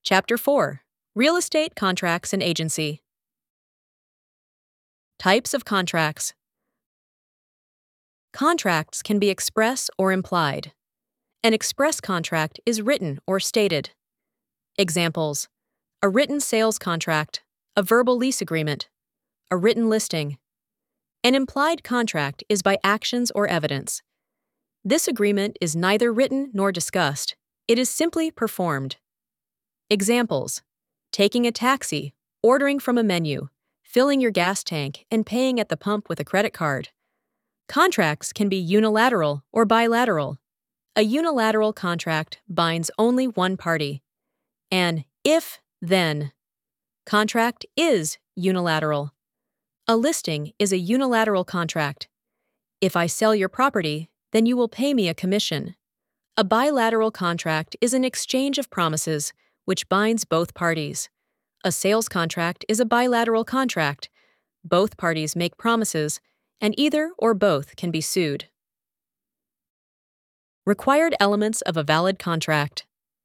Chapter 4: Real Estate Contracts and Agency. Types of contracts. Contracts can be express or implied. An express contract is written or stated. Examples: a written sales contract, a verbal lease agreement, a written listing. An implied contract is by actions or evidence. This agreement is neither written nor discussed. It is simply performed. Examples: taking a taxi, ordering from a menu, filling your gas tank, and paying at the pump with a credit card. Contracts can be unilateral or bilateral. A unilateral contract binds only one party. An if-then contract is unilateral. A listing is a unilateral contract. If I sell your property, then you will pay me a commission. A bilateral contract is an exchange of promises which binds both parties. A sales contract is a bilateral contract. Both parties make promises, and either or both can be sued. Required elements of a valid contract.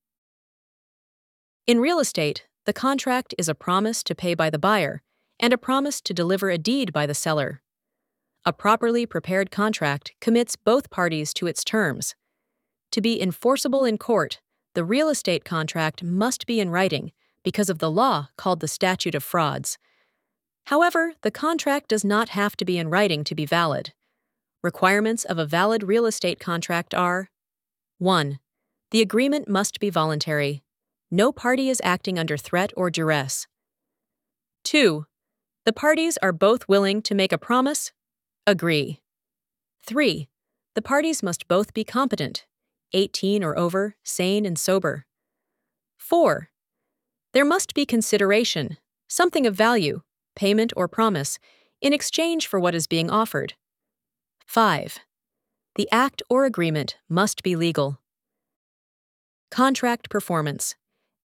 In real estate, the contract is a promise to pay by the buyer and a promise to deliver a deed by the seller. A properly prepared contract commits both parties to its terms. To be enforceable in court, the real estate contract must be in writing because of the law called the Statute of Frauds. However, the contract does not have to be in writing to be valid. Requirements of a valid real estate contract are: 1. The agreement must be voluntary. No party is acting under threat or duress. 2. The parties are both willing to make a promise, agree. 3. The parties must both be competent, 18 or over, sane and sober. 4. There must be consideration, something of value, payment or promise, in exchange for what is being offered. 5. The act or agreement must be legal. Contract performance.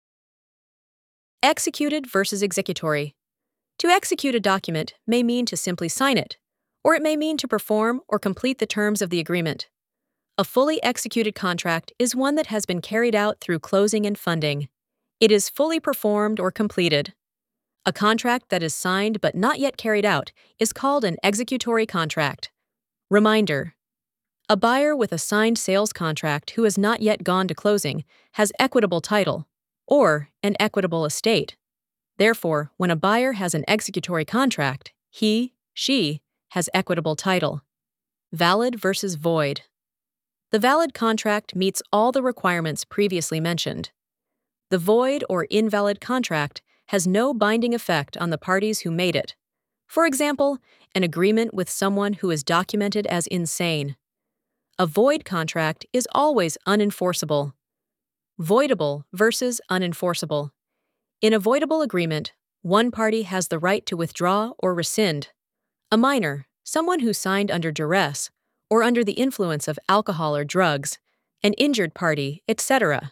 Executed versus executory. To execute a document may mean to simply sign it, or it may mean to perform or complete the terms of the agreement. A fully executed contract is one that has been carried out through closing and funding. It is fully performed or completed. A contract that is signed but not yet carried out is called an executory contract. Reminder: a buyer with a signed sales contract who has not yet gone to closing has equitable title, or an equitable estate. Therefore, when a buyer has an executory contract, he/she has equitable title. Valid versus void. The valid contract meets all the requirements previously mentioned. The void or invalid contract has no binding effect on the parties who made it. For example, an agreement with someone who is documented as insane. A void contract is always unenforceable. Voidable versus unenforceable. In a voidable agreement, one party has the right to withdraw or rescind. A minor, someone who signed under duress or under the influence of alcohol or drugs, an injured party, etc.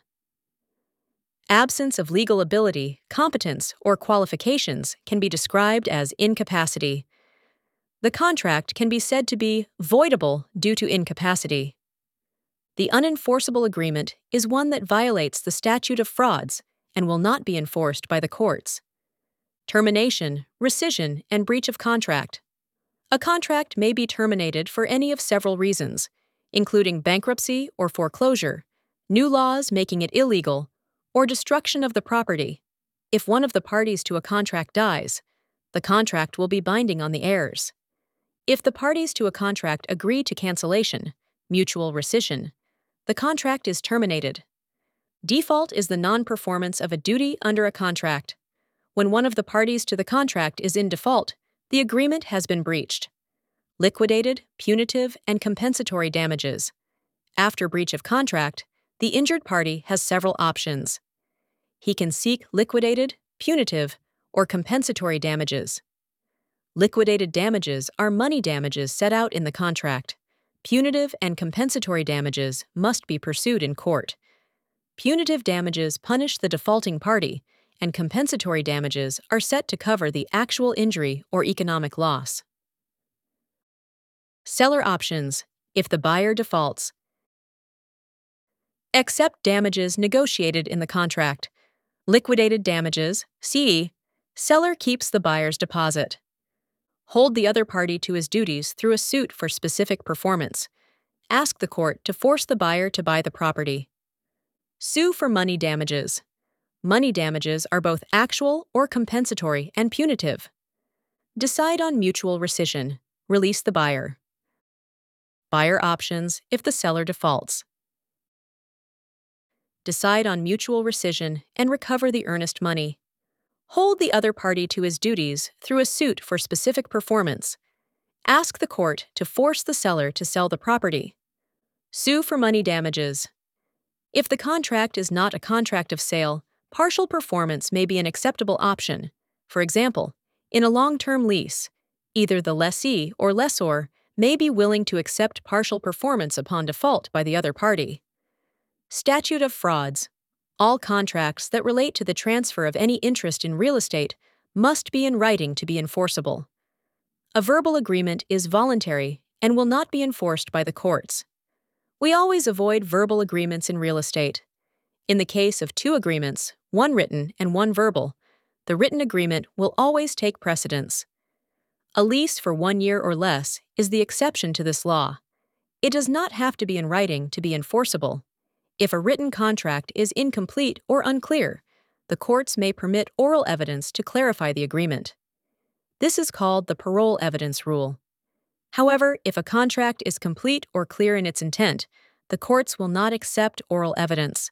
Absence of legal ability, competence, or qualifications can be described as incapacity. The contract can be said to be voidable due to incapacity. The unenforceable agreement is one that violates the Statute of Frauds and will not be enforced by the courts. Termination, rescission, and breach of contract. A contract may be terminated for any of several reasons, including bankruptcy or foreclosure, new laws making it illegal, or destruction of the property. If one of the parties to a contract dies, the contract will be binding on the heirs. If the parties to a contract agree to cancellation, mutual rescission, the contract is terminated. Default is the non-performance of a duty under a contract. When one of the parties to the contract is in default, the agreement has been breached. Liquidated, punitive, and compensatory damages. After breach of contract, the injured party has several options. He can seek liquidated, punitive, or compensatory damages. Liquidated damages are money damages set out in the contract. Punitive and compensatory damages must be pursued in court. Punitive damages punish the defaulting party, and compensatory damages are set to cover the actual injury or economic loss. Seller options, if the buyer defaults. Accept damages negotiated in the contract. Liquidated damages, c. Seller keeps the buyer's deposit. Hold the other party to his duties through a suit for specific performance. Ask the court to force the buyer to buy the property. Sue for money damages. Money damages are both actual or compensatory and punitive. Decide on mutual rescission. Release the buyer. Buyer options if the seller defaults. Decide on mutual rescission and recover the earnest money. Hold the other party to his duties through a suit for specific performance. Ask the court to force the seller to sell the property. Sue for money damages. If the contract is not a contract of sale, partial performance may be an acceptable option. For example, in a long-term lease, either the lessee or lessor may be willing to accept partial performance upon default by the other party. Statute of frauds. All contracts that relate to the transfer of any interest in real estate must be in writing to be enforceable. A verbal agreement is voluntary and will not be enforced by the courts. We always avoid verbal agreements in real estate. In the case of two agreements, one written and one verbal, the written agreement will always take precedence. A lease for 1 year or less is the exception to this law. It does not have to be in writing to be enforceable. If a written contract is incomplete or unclear, the courts may permit oral evidence to clarify the agreement. This is called the parole evidence rule. However, if a contract is complete or clear in its intent, the courts will not accept oral evidence.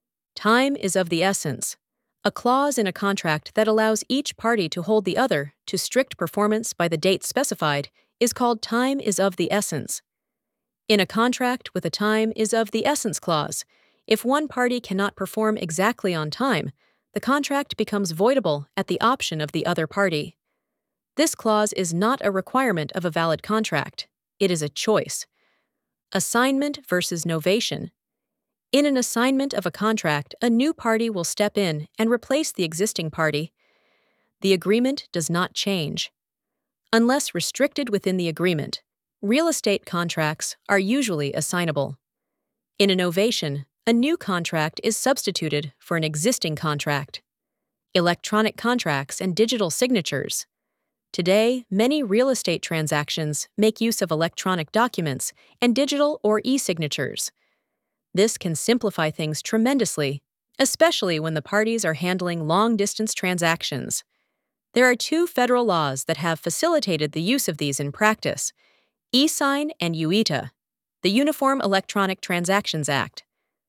Time is of the essence. A clause in a contract that allows each party to hold the other to strict performance by the date specified is called time is of the essence. In a contract with a time is of the essence clause, if one party cannot perform exactly on time, the contract becomes voidable at the option of the other party. This clause is not a requirement of a valid contract. It is a choice. Assignment versus novation. In an assignment of a contract, a new party will step in and replace the existing party. The agreement does not change. Unless restricted within the agreement, real estate contracts are usually assignable. In a novation, a new contract is substituted for an existing contract. Electronic contracts and digital signatures. Today, many real estate transactions make use of electronic documents and digital or e-signatures. This can simplify things tremendously, especially when the parties are handling long-distance transactions. There are 2 federal laws that have facilitated the use of these in practice: eSign and UETA, the Uniform Electronic Transactions Act.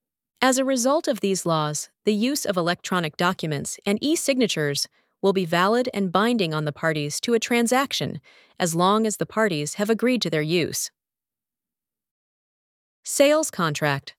As a result of these laws, the use of electronic documents and e-signatures will be valid and binding on the parties to a transaction as long as the parties have agreed to their use. Sales contract.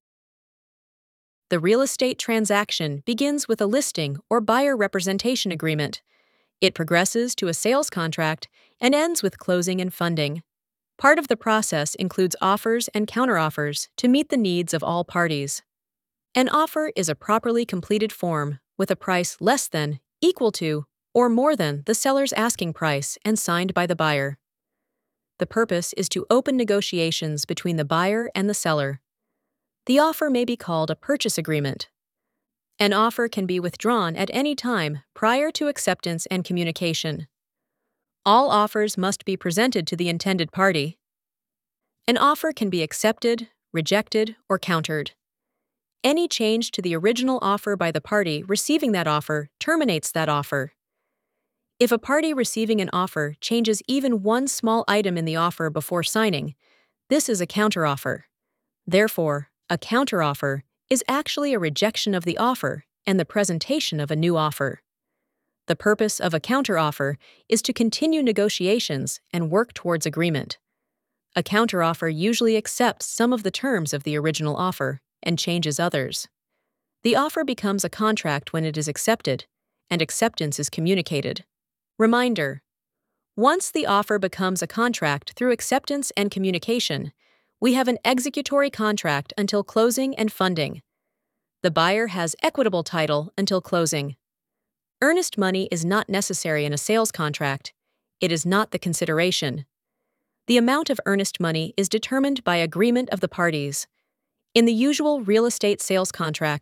The real estate transaction begins with a listing or buyer representation agreement. It progresses to a sales contract and ends with closing and funding. Part of the process includes offers and counteroffers to meet the needs of all parties. An offer is a properly completed form with a price less than, equal to, or more than the seller's asking price and signed by the buyer. The purpose is to open negotiations between the buyer and the seller. The offer may be called a purchase agreement. An offer can be withdrawn at any time prior to acceptance and communication. All offers must be presented to the intended party. An offer can be accepted, rejected, or countered. Any change to the original offer by the party receiving that offer terminates that offer. If a party receiving an offer changes even one small item in the offer before signing, this is a counteroffer. Therefore, a counteroffer is actually a rejection of the offer and the presentation of a new offer. The purpose of a counteroffer is to continue negotiations and work towards agreement. A counteroffer usually accepts some of the terms of the original offer and changes others. The offer becomes a contract when it is accepted, and acceptance is communicated. Reminder: once the offer becomes a contract through acceptance and communication, we have an executory contract until closing and funding. The buyer has equitable title until closing. Earnest money is not necessary in a sales contract. It is not the consideration. The amount of earnest money is determined by agreement of the parties. In the usual real estate sales contract,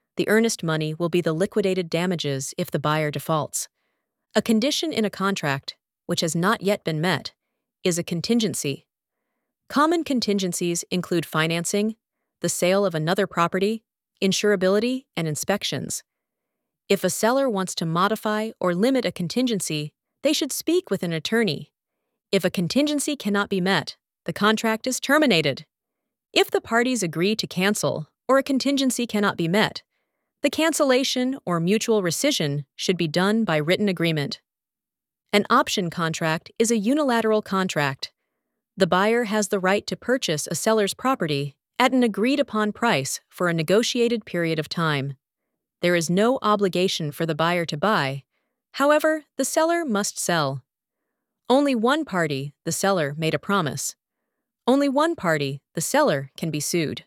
The earnest money will be the liquidated damages if the buyer defaults. A condition in a contract, which has not yet been met, is a contingency. Common contingencies include financing, the sale of another property, insurability, and inspections. If a seller wants to modify or limit a contingency, they should speak with an attorney. If a contingency cannot be met, the contract is terminated. If the parties agree to cancel or a contingency cannot be met, the cancellation or mutual rescission should be done by written agreement. An option contract is a unilateral contract. The buyer has the right to purchase a seller's property at an agreed-upon price for a negotiated period of time. There is no obligation for the buyer to buy. However, the seller must sell. Only one party, the seller, made a promise. Only one party, the seller, can be sued.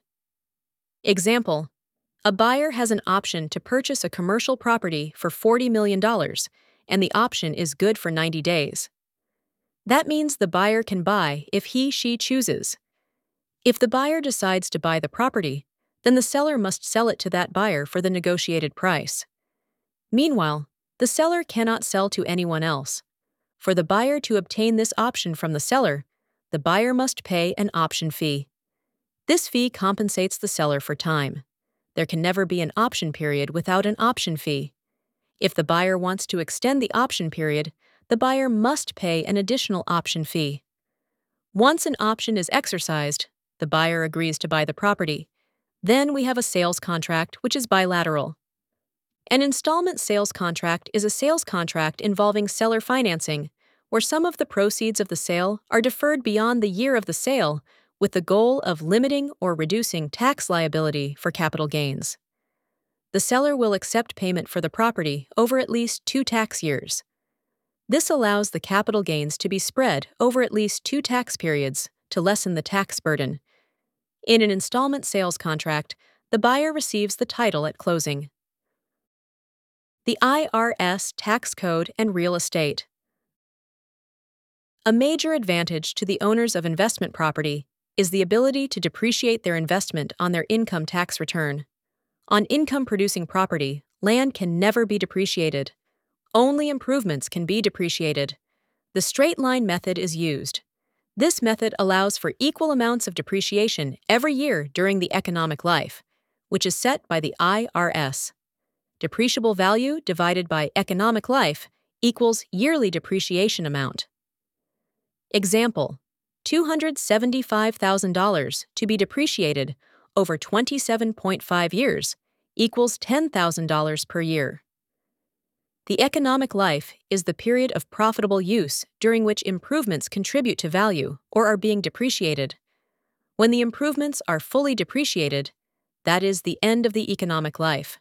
Example: a buyer has an option to purchase a commercial property for $40 million, and the option is good for 90 days. That means the buyer can buy if he/she chooses. If the buyer decides to buy the property, then the seller must sell it to that buyer for the negotiated price. Meanwhile, the seller cannot sell to anyone else. For the buyer to obtain this option from the seller, the buyer must pay an option fee. This fee compensates the seller for time. There can never be an option period without an option fee. If the buyer wants to extend the option period, the buyer must pay an additional option fee. Once an option is exercised, the buyer agrees to buy the property. Then we have a sales contract, which is bilateral. An installment sales contract is a sales contract involving seller financing, where some of the proceeds of the sale are deferred beyond the year of the sale with the goal of limiting or reducing tax liability for capital gains. The seller will accept payment for the property over at least 2 tax years. This allows the capital gains to be spread over at least 2 tax periods to lessen the tax burden. In an installment sales contract, the buyer receives the title at closing. The IRS Tax Code and Real Estate. A major advantage to the owners of investment property is the ability to depreciate their investment on their income tax return. On income-producing property, land can never be depreciated. Only improvements can be depreciated. The straight-line method is used. This method allows for equal amounts of depreciation every year during the economic life, which is set by the IRS. Depreciable value divided by economic life equals yearly depreciation amount. Example: $275,000 to be depreciated over 27.5 years equals $10,000 per year. The economic life is the period of profitable use during which improvements contribute to value or are being depreciated. When the improvements are fully depreciated, that is the end of the economic life.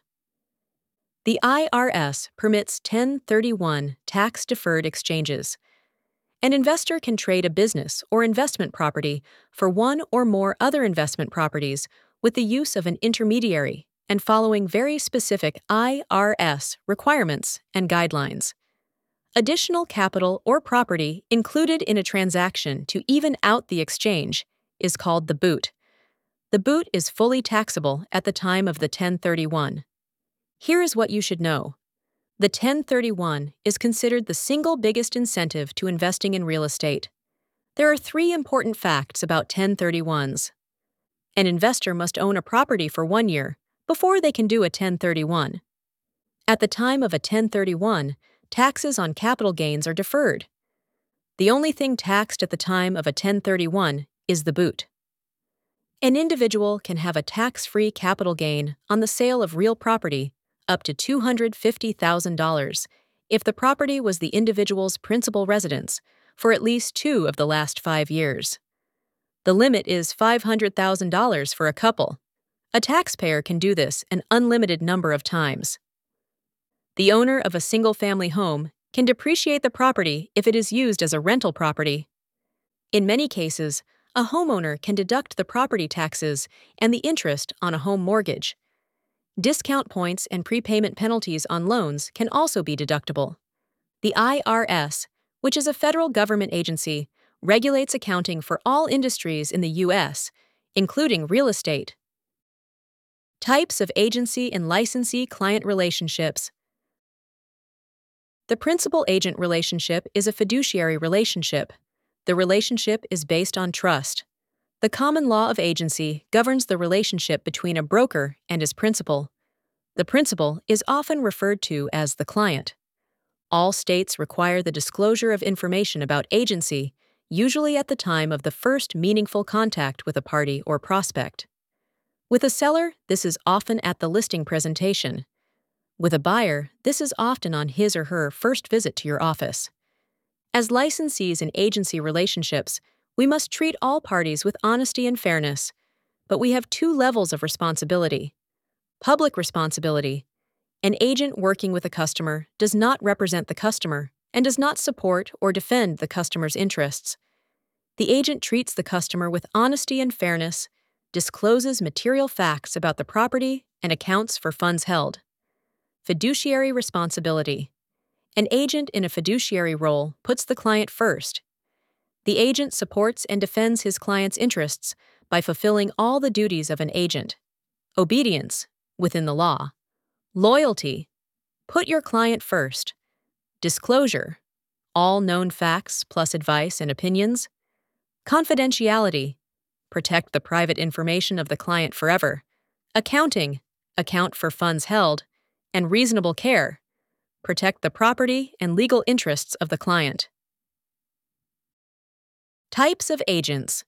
The IRS permits 1031 tax-deferred exchanges. An investor can trade a business or investment property for one or more other investment properties with the use of an intermediary and following very specific IRS requirements and guidelines. Additional capital or property included in a transaction to even out the exchange is called the boot. The boot is fully taxable at the time of the 1031. Here is what you should know. The 1031 is considered the single biggest incentive to investing in real estate. There are 3 important facts about 1031s. An investor must own a property for 1 year before they can do a 1031. At the time of a 1031, taxes on capital gains are deferred. The only thing taxed at the time of a 1031 is the boot. An individual can have a tax-free capital gain on the sale of real property up to $250,000 if the property was the individual's principal residence for at least 2 of the last 5 years. The limit is $500,000 for a couple. A taxpayer can do this an unlimited number of times. The owner of a single-family home can depreciate the property if it is used as a rental property. In many cases, a homeowner can deduct the property taxes and the interest on a home mortgage. Discount points and prepayment penalties on loans can also be deductible. The IRS, which is a federal government agency, regulates accounting for all industries in the U.S., including real estate. Types of agency and licensee-client relationships. The principal-agent relationship is a fiduciary relationship. The relationship is based on trust. The common law of agency governs the relationship between a broker and his principal. The principal is often referred to as the client. All states require the disclosure of information about agency, usually at the time of the first meaningful contact with a party or prospect. With a seller, this is often at the listing presentation. With a buyer, this is often on his or her first visit to your office. As licensees in agency relationships, we must treat all parties with honesty and fairness, but we have two levels of responsibility. Public responsibility. An agent working with a customer does not represent the customer and does not support or defend the customer's interests. The agent treats the customer with honesty and fairness, discloses material facts about the property, and accounts for funds held. Fiduciary responsibility. An agent in a fiduciary role puts the client first. The agent supports and defends his client's interests by fulfilling all the duties of an agent. Obedience, within the law. Loyalty, put your client first. Disclosure, all known facts plus advice and opinions. Confidentiality, protect the private information of the client forever. Accounting, account for funds held. And reasonable care, protect the property and legal interests of the client. Types of agents.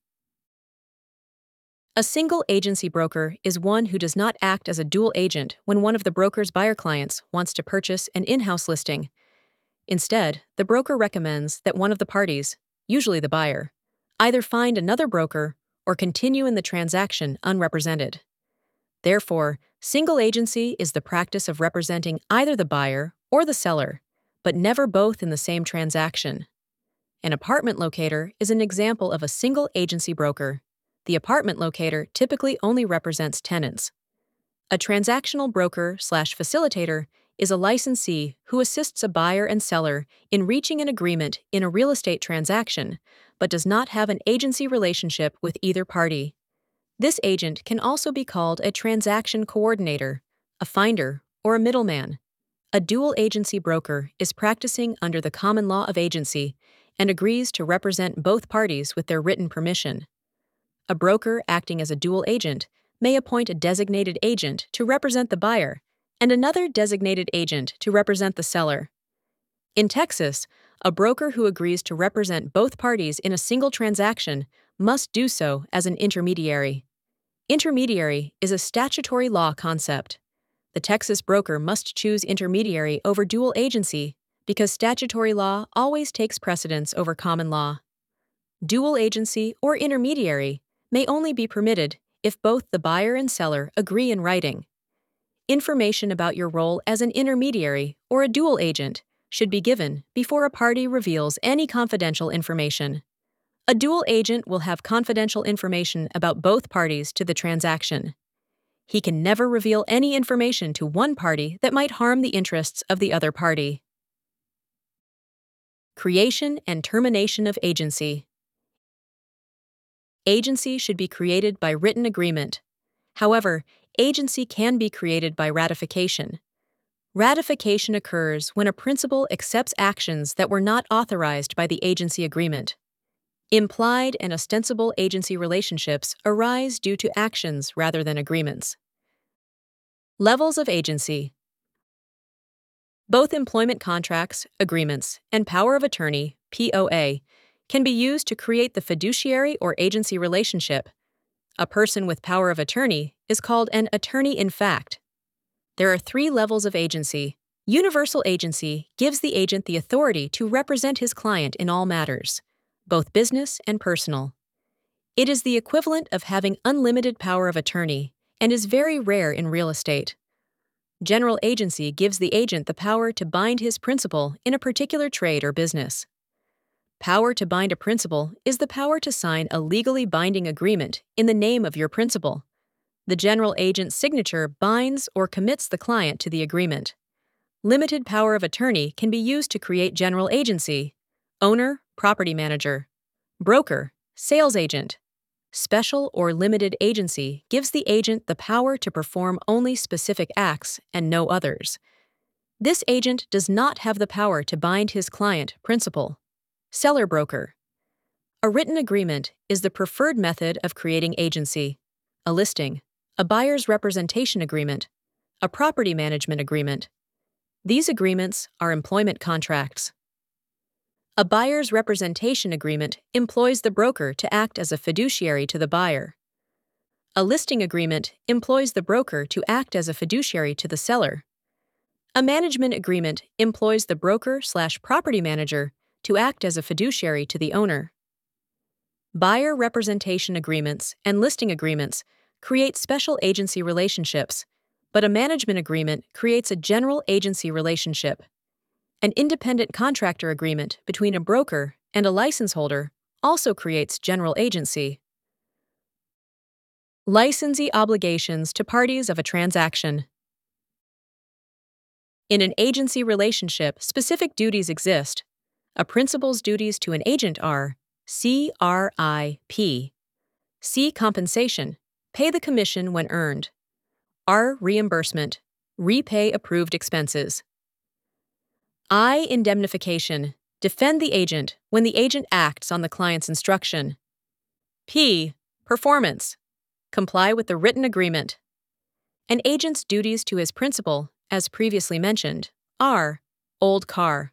A single agency broker is one who does not act as a dual agent when one of the broker's buyer clients wants to purchase an in-house listing. Instead, the broker recommends that one of the parties, usually the buyer, either find another broker or continue in the transaction unrepresented. Therefore, single agency is the practice of representing either the buyer or the seller, but never both in the same transaction. An apartment locator is an example of a single agency broker. The apartment locator typically only represents tenants. A transactional broker/facilitator is a licensee who assists a buyer and seller in reaching an agreement in a real estate transaction, but does not have an agency relationship with either party. This agent can also be called a transaction coordinator, a finder, or a middleman. A dual agency broker is practicing under the common law of agency and agrees to represent both parties with their written permission. A broker acting as a dual agent may appoint a designated agent to represent the buyer and another designated agent to represent the seller. In Texas, a broker who agrees to represent both parties in a single transaction must do so as an intermediary. Intermediary is a statutory law concept. The Texas broker must choose intermediary over dual agency because statutory law always takes precedence over common law. Dual agency or intermediary may only be permitted if both the buyer and seller agree in writing. Information about your role as an intermediary or a dual agent should be given before a party reveals any confidential information. A dual agent will have confidential information about both parties to the transaction. He can never reveal any information to one party that might harm the interests of the other party. Creation and termination of agency. Agency should be created by written agreement. However, agency can be created by ratification. Ratification occurs when a principal accepts actions that were not authorized by the agency agreement. Implied and ostensible agency relationships arise due to actions rather than agreements. Levels of agency. Both employment contracts, agreements, and power of attorney, POA, can be used to create the fiduciary or agency relationship. A person with power of attorney is called an attorney in fact. There are 3 levels of agency. Universal agency gives the agent the authority to represent his client in all matters, both business and personal. It is the equivalent of having unlimited power of attorney and is very rare in real estate. General agency gives the agent the power to bind his principal in a particular trade or business. Power to bind a principal is the power to sign a legally binding agreement in the name of your principal. The general agent's signature binds or commits the client to the agreement. Limited power of attorney can be used to create general agency, owner, property manager, broker, sales agent, Special or limited agency gives the agent the power to perform only specific acts and no others. This agent does not have the power to bind his client, principal. Seller broker. A written agreement is the preferred method of creating agency. A listing, a buyer's representation agreement, a property management agreement. These agreements are employment contracts. A buyer's representation agreement employs the broker to act as a fiduciary to the buyer. A listing agreement employs the broker to act as a fiduciary to the seller. A management agreement employs the broker/property manager to act as a fiduciary to the owner. Buyer representation agreements and listing agreements create special agency relationships, but a management agreement creates a general agency relationship. An independent contractor agreement between a broker and a license holder also creates general agency. Licensee obligations to parties of a transaction. In an agency relationship, specific duties exist. A principal's duties to an agent are CRIP. C. Compensation. Pay the commission when earned. R. Reimbursement. Repay approved expenses. I. Indemnification. Defend the agent when the agent acts on the client's instruction. P. Performance. Comply with the written agreement. An agent's duties to his principal, as previously mentioned, are old car.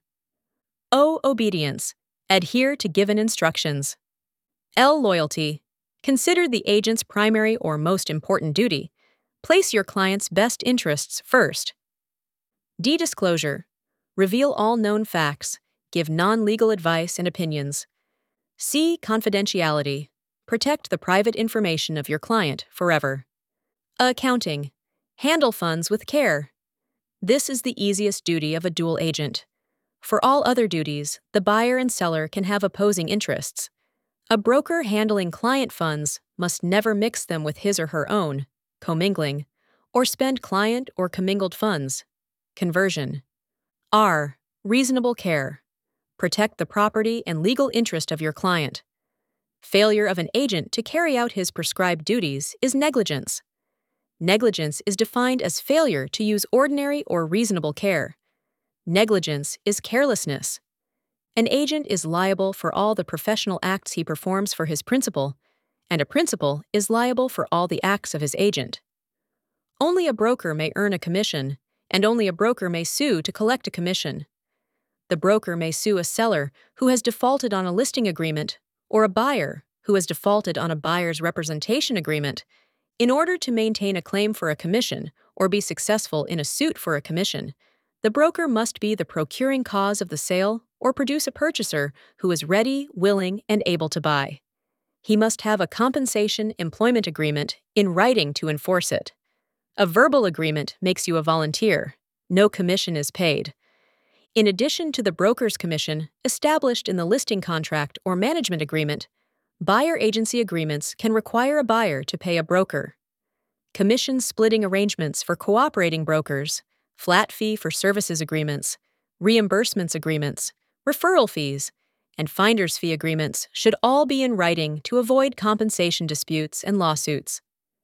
O. Obedience. Adhere to given instructions. L. Loyalty. Consider the agent's primary or most important duty. Place your client's best interests first. D. Disclosure. Reveal all known facts. Give non-legal advice and opinions. C. Confidentiality. Protect the private information of your client forever. Accounting. Handle funds with care. This is the easiest duty of a dual agent. For all other duties, the buyer and seller can have opposing interests. A broker handling client funds must never mix them with his or her own, commingling, or spend client or commingled funds, conversion. R. Reasonable care. Protect the property and legal interest of your client. Failure of an agent to carry out his prescribed duties is negligence. Negligence is defined as failure to use ordinary or reasonable care. Negligence is carelessness. An agent is liable for all the professional acts he performs for his principal, and a principal is liable for all the acts of his agent. Only a broker may earn a commission, and only a broker may sue to collect a commission. The broker may sue a seller who has defaulted on a listing agreement or a buyer who has defaulted on a buyer's representation agreement in order to maintain a claim for a commission or be successful in a suit for a commission. The broker must be the procuring cause of the sale or produce a purchaser who is ready, willing, and able to buy. He must have a compensation employment agreement in writing to enforce it. A verbal agreement makes you a volunteer. No commission is paid. In addition to the broker's commission established in the listing contract or management agreement, buyer agency agreements can require a buyer to pay a broker. Commission splitting arrangements for cooperating brokers, flat fee for services agreements, reimbursements agreements, referral fees, and finder's fee agreements should all be in writing to avoid compensation disputes and lawsuits.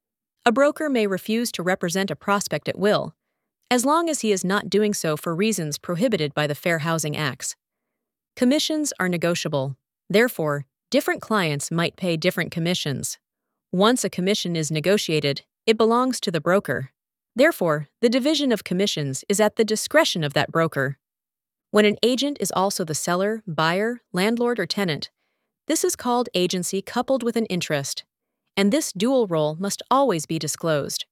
A broker may refuse to represent a prospect at will, as long as he is not doing so for reasons prohibited by the Fair Housing Acts. Commissions are negotiable. Therefore, different clients might pay different commissions. Once a commission is negotiated, it belongs to the broker. Therefore, the division of commissions is at the discretion of that broker. When an agent is also the seller, buyer, landlord, or tenant, this is called agency coupled with an interest, and this dual role must always be disclosed.